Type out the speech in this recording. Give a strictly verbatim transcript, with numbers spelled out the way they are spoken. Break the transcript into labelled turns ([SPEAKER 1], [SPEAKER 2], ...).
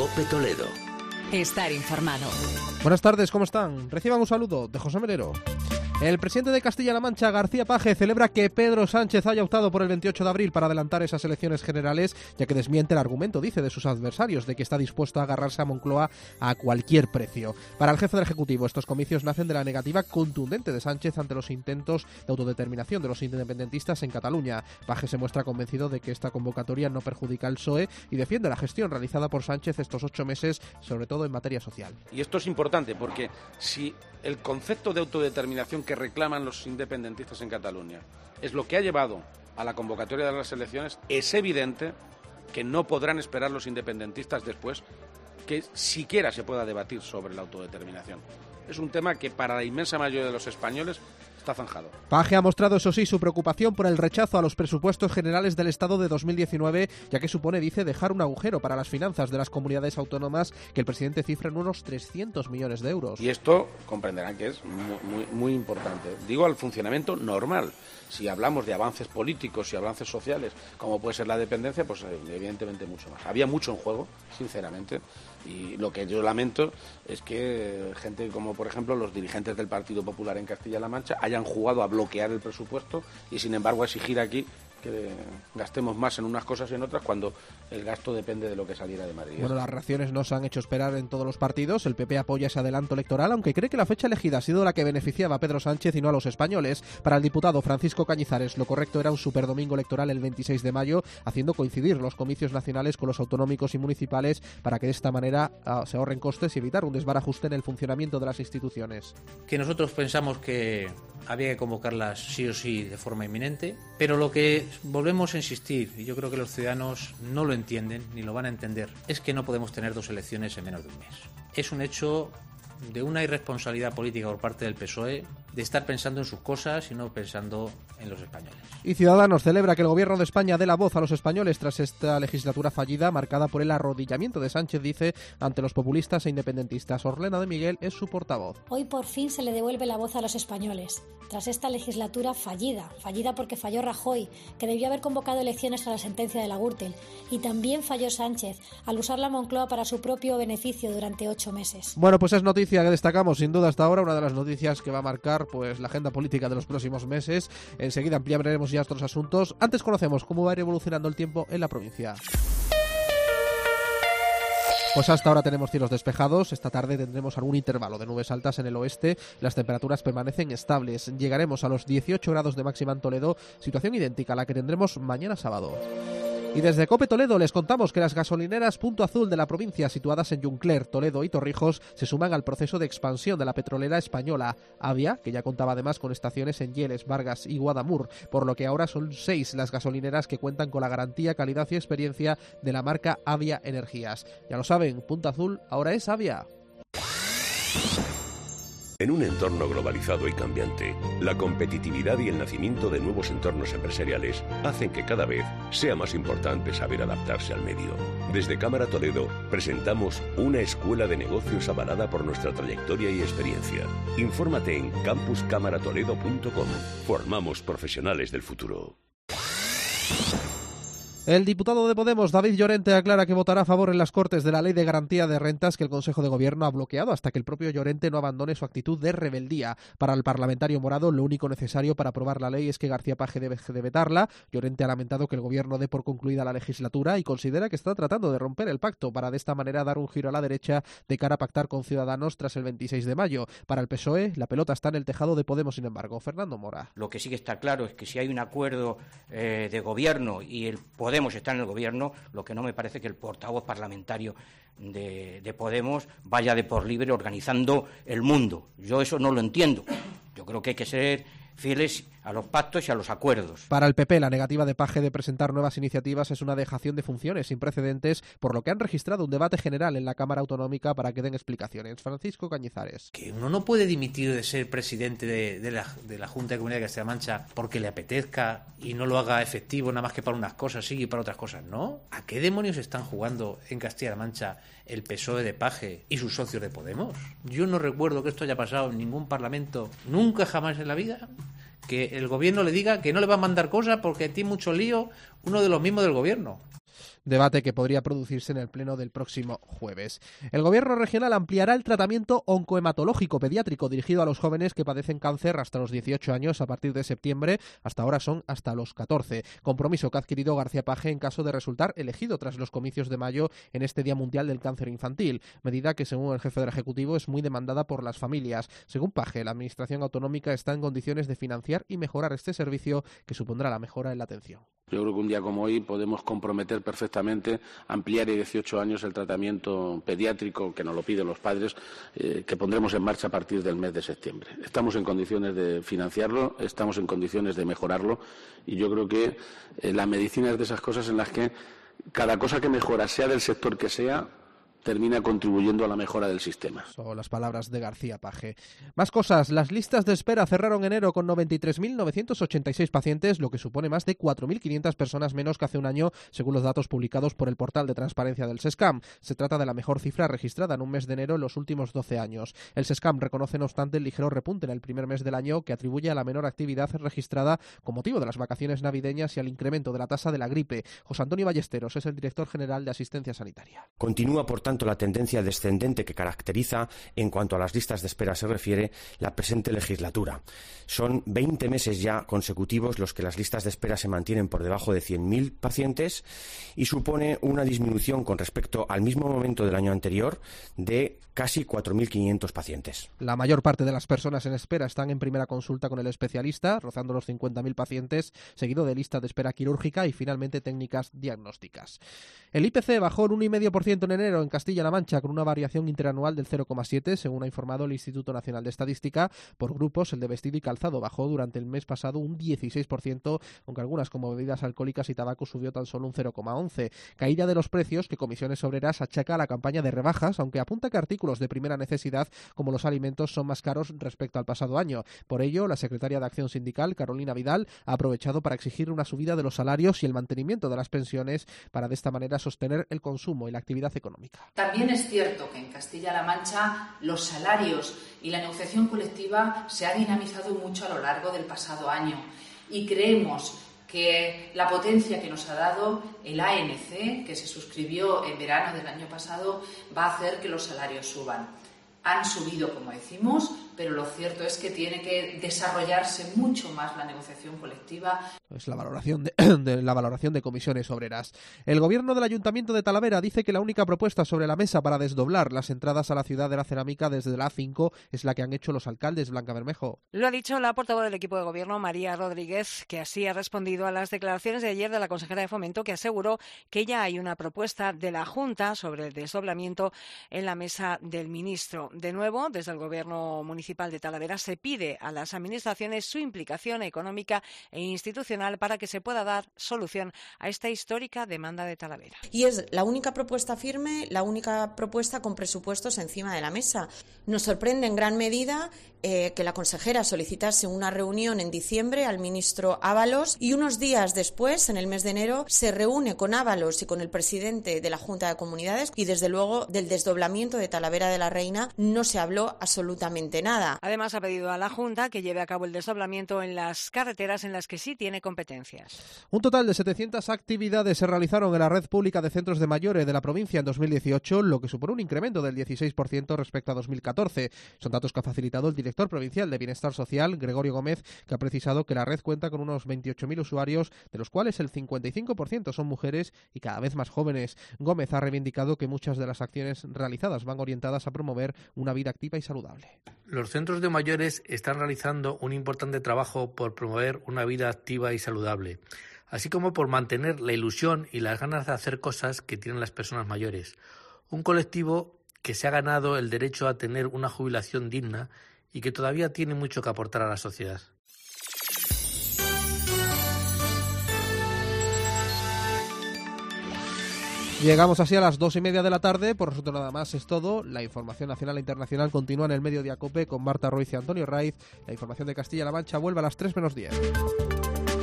[SPEAKER 1] COPE Toledo.
[SPEAKER 2] Estar informado.
[SPEAKER 3] Buenas tardes, ¿cómo están? Reciban un saludo de José Melero. El presidente de Castilla-La Mancha, García Paje, celebra que Pedro Sánchez haya optado por el veintiocho de abril para adelantar esas elecciones generales, ya que desmiente el argumento, dice, de sus adversarios, de que está dispuesto a agarrarse a Moncloa a cualquier precio. Para el jefe del Ejecutivo, estos comicios nacen de la negativa contundente de Sánchez ante los intentos de autodeterminación de los independentistas en Cataluña. Paje se muestra convencido de que esta convocatoria no perjudica al P S O E y defiende la gestión realizada por Sánchez estos ocho meses, sobre todo en materia social.
[SPEAKER 4] Y esto es importante porque si el concepto de autodeterminación que reclaman los independentistas en Cataluña es lo que ha llevado a la convocatoria de las elecciones, es evidente que no podrán esperar los independentistas después que siquiera se pueda debatir sobre la autodeterminación. Es un tema que para la inmensa mayoría de los españoles está zanjado.
[SPEAKER 3] Paje ha mostrado, eso sí, su preocupación por el rechazo a los presupuestos generales del Estado de dos mil diecinueve, ya que supone, dice, dejar un agujero para las finanzas de las comunidades autónomas que el presidente cifra en unos trescientos millones de euros.
[SPEAKER 4] Y esto comprenderán que es muy, muy, muy importante. Digo, al funcionamiento normal. Si hablamos de avances políticos y avances sociales, como puede ser la dependencia, pues evidentemente mucho más. Había mucho en juego, sinceramente, y lo que yo lamento es que gente como, por ejemplo, los dirigentes del Partido Popular en Castilla-La Mancha hayan jugado a bloquear el presupuesto y, sin embargo, a exigir aquí que gastemos más en unas cosas y en otras cuando el gasto depende de lo que saliera de Madrid.
[SPEAKER 3] Bueno, las reacciones no se han hecho esperar en todos los partidos. El P P apoya ese adelanto electoral, aunque cree que la fecha elegida ha sido la que beneficiaba a Pedro Sánchez y no a los españoles. Para el diputado Francisco Cañizares, lo correcto era un superdomingo electoral el veintiséis de mayo, haciendo coincidir los comicios nacionales con los autonómicos y municipales para que de esta manera uh, se ahorren costes y evitar un desbarajuste en el funcionamiento de las instituciones.
[SPEAKER 5] Que nosotros pensamos que había que convocarlas sí o sí de forma inminente, pero lo que volvemos a insistir, y yo creo que los ciudadanos no lo entienden ni lo van a entender, es que no podemos tener dos elecciones en menos de un mes. Es un hecho de una irresponsabilidad política por parte del P S O E de estar pensando en sus cosas y no pensando en los españoles.
[SPEAKER 3] Y Ciudadanos celebra que el gobierno de España dé la voz a los españoles tras esta legislatura fallida marcada por el arrodillamiento de Sánchez, dice, ante los populistas e independentistas. Orlena de Miguel es su portavoz.
[SPEAKER 6] Hoy por fin se le devuelve la voz a los españoles, tras esta legislatura fallida, fallida porque falló Rajoy, que debió haber convocado elecciones a la sentencia de la Gürtel, y también falló Sánchez, al usar la Moncloa para su propio beneficio durante ocho meses.
[SPEAKER 3] Bueno, pues es noticia que destacamos sin duda hasta ahora, una de las noticias que va a marcar pues la agenda política de los próximos meses. Enseguida ampliaremos ya estos asuntos. Antes conocemos cómo va a ir evolucionando el tiempo en la provincia. Pues hasta ahora tenemos cielos despejados. Esta tarde tendremos algún intervalo de nubes altas en el oeste. Las temperaturas permanecen estables. Llegaremos a los dieciocho grados de máxima en Toledo, situación idéntica a la que tendremos mañana sábado. Y desde COPE Toledo les contamos que las gasolineras Punto Azul de la provincia, situadas en Juncler, Toledo y Torrijos, se suman al proceso de expansión de la petrolera española Avia, que ya contaba además con estaciones en Lleles, Vargas y Guadamur, por lo que ahora son seis las gasolineras que cuentan con la garantía, calidad y experiencia de la marca Avia Energías. Ya lo saben, Punto Azul ahora es Avia.
[SPEAKER 1] En un entorno globalizado y cambiante, la competitividad y el nacimiento de nuevos entornos empresariales hacen que cada vez sea más importante saber adaptarse al medio. Desde Cámara Toledo presentamos una escuela de negocios avalada por nuestra trayectoria y experiencia. Infórmate en campus cámara toledo punto com. Formamos profesionales del futuro.
[SPEAKER 3] El diputado de Podemos, David Llorente, aclara que votará a favor en las Cortes de la Ley de Garantía de Rentas que el Consejo de Gobierno ha bloqueado hasta que el propio Llorente no abandone su actitud de rebeldía. Para el parlamentario morado, lo único necesario para aprobar la ley es que García Paje debe de vetarla. Llorente ha lamentado que el Gobierno dé por concluida la legislatura y considera que está tratando de romper el pacto para de esta manera dar un giro a la derecha de cara a pactar con Ciudadanos tras el veintiséis de mayo. Para el P S O E, la pelota está en el tejado de Podemos, sin embargo. Fernando Mora.
[SPEAKER 7] Lo que sí que está claro es que si hay un acuerdo eh, de gobierno y el Podemos está en el gobierno, lo que no me parece que el portavoz parlamentario de, de Podemos vaya de por libre organizando el mundo. Yo eso no lo entiendo. Yo creo que hay que ser fieles a los pactos y a los acuerdos.
[SPEAKER 3] Para el P P, la negativa de Paje de presentar nuevas iniciativas es una dejación de funciones sin precedentes, por lo que han registrado un debate general en la Cámara Autonómica para que den explicaciones. Francisco Cañizares.
[SPEAKER 5] Que uno no puede dimitir de ser presidente de, de, la, de la Junta de Comunidad de Castilla-La Mancha porque le apetezca y no lo haga efectivo nada más que para unas cosas sí y para otras cosas no. ¿A qué demonios están jugando en Castilla-La Mancha el P S O E de Paje y sus socios de Podemos? Yo no recuerdo que esto haya pasado en ningún parlamento, nunca jamás en la vida, que el gobierno le diga que no le va a mandar cosas porque tiene mucho lío uno de los mismos del gobierno.
[SPEAKER 3] Debate que podría producirse en el pleno del próximo jueves. El gobierno regional ampliará el tratamiento oncohematológico pediátrico dirigido a los jóvenes que padecen cáncer hasta los dieciocho años a partir de septiembre. Hasta ahora son hasta los catorce. Compromiso que ha adquirido García Page en caso de resultar elegido tras los comicios de mayo en este Día Mundial del Cáncer Infantil. Medida que, según el jefe del Ejecutivo, es muy demandada por las familias. Según Page, la Administración autonómica está en condiciones de financiar y mejorar este servicio, que supondrá la mejora en la atención.
[SPEAKER 4] Yo creo que un día como hoy podemos comprometer perfectamente ampliar a dieciocho años el tratamiento pediátrico, que nos lo piden los padres, eh, que pondremos en marcha a partir del mes de septiembre. Estamos en condiciones de financiarlo, estamos en condiciones de mejorarlo, y yo creo que eh, la medicina es de esas cosas en las que cada cosa que mejora, sea del sector que sea, termina contribuyendo a la mejora del sistema.
[SPEAKER 3] Son las palabras de García Page. Más cosas. Las listas de espera cerraron enero con noventa y tres mil novecientos ochenta y seis pacientes, lo que supone más de cuatro mil quinientas personas menos que hace un año, según los datos publicados por el portal de transparencia del SESCAM. Se trata de la mejor cifra registrada en un mes de enero en los últimos doce años. El SESCAM reconoce, no obstante, el ligero repunte en el primer mes del año, que atribuye a la menor actividad registrada con motivo de las vacaciones navideñas y al incremento de la tasa de la gripe. José Antonio Ballesteros es el director general de Asistencia Sanitaria.
[SPEAKER 8] Continúa, por tanto, la tendencia descendente que caracteriza, en cuanto a las listas de espera se refiere, la presente legislatura. Son veinte meses ya consecutivos los que las listas de espera se mantienen por debajo de cien mil pacientes, y supone una disminución con respecto al mismo momento del año anterior de casi cuatro mil quinientos pacientes.
[SPEAKER 3] La mayor parte de las personas en espera están en primera consulta con el especialista, rozando los cincuenta mil pacientes, seguido de lista de espera quirúrgica y finalmente técnicas diagnósticas. El I P C bajó un uno coma cinco por ciento en enero en Castilla-La Mancha, con una variación interanual del cero coma siete, según ha informado el Instituto Nacional de Estadística. Por grupos, el de vestido y calzado bajó durante el mes pasado un dieciséis por ciento, aunque algunas, como bebidas alcohólicas y tabaco, subió tan solo un cero coma once. Caída de los precios que Comisiones Obreras achaca a la campaña de rebajas, aunque apunta que artículos de primera necesidad, como los alimentos, son más caros respecto al pasado año. Por ello, la secretaria de Acción Sindical, Carolina Vidal, ha aprovechado para exigir una subida de los salarios y el mantenimiento de las pensiones, para de esta manera sostener el consumo y la actividad económica.
[SPEAKER 9] También es cierto que en Castilla-La Mancha los salarios y la negociación colectiva se ha dinamizado mucho a lo largo del pasado año, y creemos que la potencia que nos ha dado el A N C, que se suscribió en verano del año pasado, va a hacer que los salarios suban. Han subido, como decimos, pero lo cierto es que tiene que desarrollarse mucho más la negociación colectiva.
[SPEAKER 3] Es la valoración de, de la valoración de Comisiones Obreras. El gobierno del Ayuntamiento de Talavera dice que la única propuesta sobre la mesa para desdoblar las entradas a la ciudad de la cerámica desde la A cinco es la que han hecho los alcaldes. Blanca Bermejo.
[SPEAKER 10] Lo ha dicho la portavoz del equipo de gobierno, María Rodríguez, que así ha respondido a las declaraciones de ayer de la consejera de Fomento, que aseguró que ya hay una propuesta de la Junta sobre el desdoblamiento en la mesa del ministro. De nuevo, desde el gobierno municipal de Talavera se pide a las administraciones su implicación económica e institucional para que se pueda dar solución a esta histórica demanda de Talavera.
[SPEAKER 11] Y es la única propuesta firme, la única propuesta con presupuestos encima de la mesa. Nos sorprende en gran medida eh, que la consejera solicitase una reunión en diciembre al ministro Ábalos, y unos días después, en el mes de enero, se reúne con Ábalos y con el presidente de la Junta de Comunidades, y desde luego del desdoblamiento de Talavera de la Reina no se habló absolutamente nada.
[SPEAKER 10] Además, ha pedido a la Junta que lleve a cabo el desdoblamiento en las carreteras en las que sí tiene competencias.
[SPEAKER 3] Un total de setecientas actividades se realizaron en la red pública de centros de mayores de la provincia en dos mil dieciocho, lo que supone un incremento del dieciséis por ciento respecto a dos mil catorce. Son datos que ha facilitado el director provincial de Bienestar Social, Gregorio Gómez, que ha precisado que la red cuenta con unos veintiocho mil usuarios, de los cuales el cincuenta y cinco por ciento son mujeres y cada vez más jóvenes. Gómez ha reivindicado que muchas de las acciones realizadas van orientadas a promover una vida activa y saludable.
[SPEAKER 12] Los centros de mayores están realizando un importante trabajo por promover una vida activa y saludable, así como por mantener la ilusión y las ganas de hacer cosas que tienen las personas mayores. Un colectivo que se ha ganado el derecho a tener una jubilación digna y que todavía tiene mucho que aportar a la sociedad.
[SPEAKER 3] Llegamos así a las dos y media de la tarde. Por nosotros nada más es todo. La información nacional e internacional continúa en el Mediodía COPE con Marta Ruiz y Antonio Raiz. La información de Castilla-La Mancha vuelve a las tres menos diez.